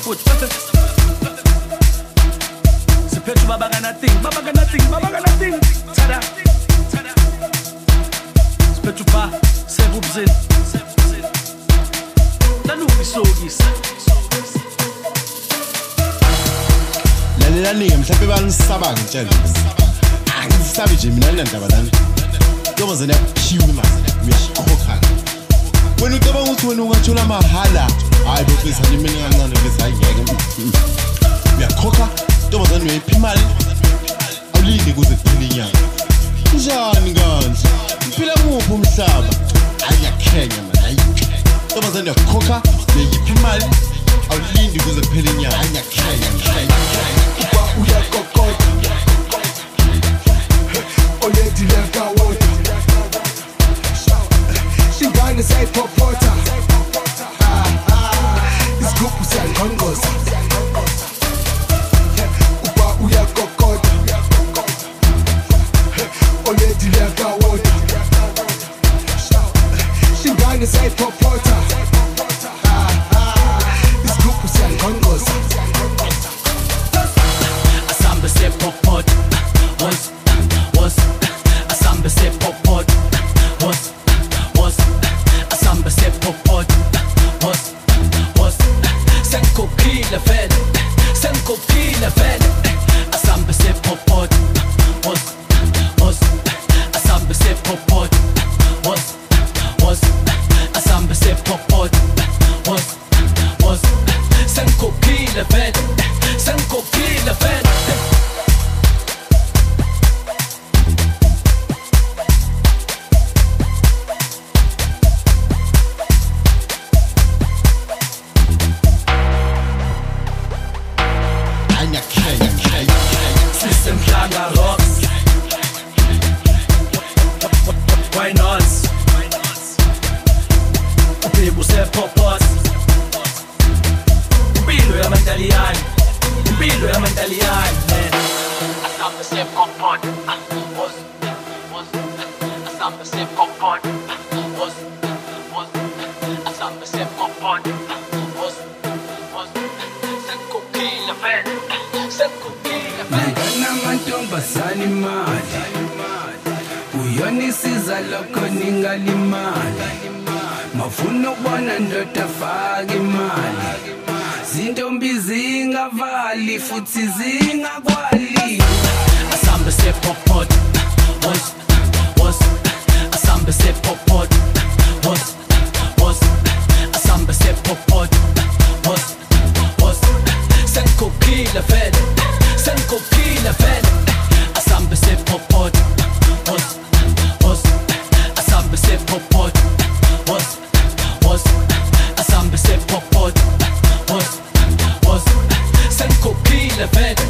futhi siphethu baba kana thing tada siphethu ba sekubzini laluki sokisa lalelani mhlawumbe banisaba ngitshela angisabi nje mina ndaba lana noma zena yakhiwe imali uyakhokha wena ucabanga ukuthi wena ungathola mahala hayi bofisa nje mina kancane bese ayingeke uyakhokha noma zena uyiphi imali awulinde kuze kuphele inyanga njani kanje uphila nguphi umhlaba ayakhenya manje hayi noma zena uyakhokha uyiphi imali awulinde kuze kuphele inyanga ayakhenya uba uyakokota oledi lengawona ingane sayipopota isigubhu siyangqongqoza uba uyakokota oledi lengawona ingane sayipopota isigubhu siyangqongqoza asamba sepopot was asamba sepopot was asamba sepopot was senkokile vele asamba sepopot was asamba sepopot was asamba sepopot was senkokile vele System Plaga rocks. Why not? People say pop us. Impilo yamantaliyani. Asamba say pop us. Asamba say pop us. Asamba say pop us. Senkokile vele. Namantombazane imali uyonisiza lokho ningalimali mafuna ukubona ndoda afake imali zintombi zingavali futhi zingakwali asamba sepopot was asamba sepopot was asamba sepopot was senkokile vele asamba sepopot was asamba sepopot was asamba sepopot was senkokile vele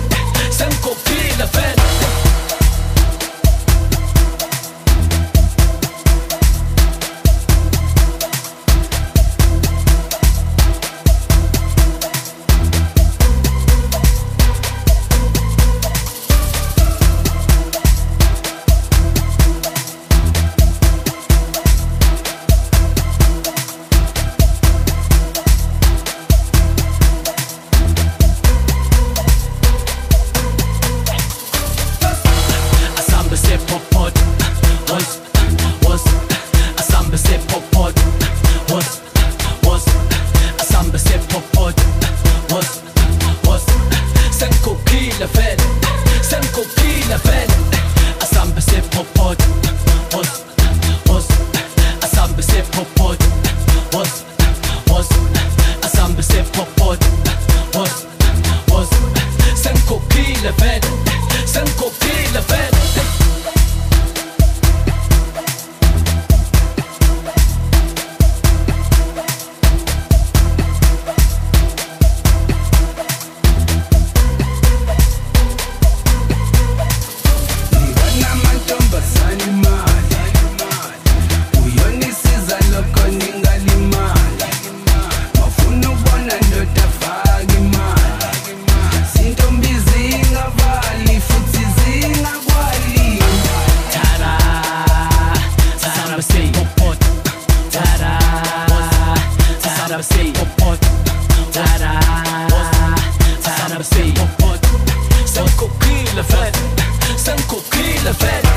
the fed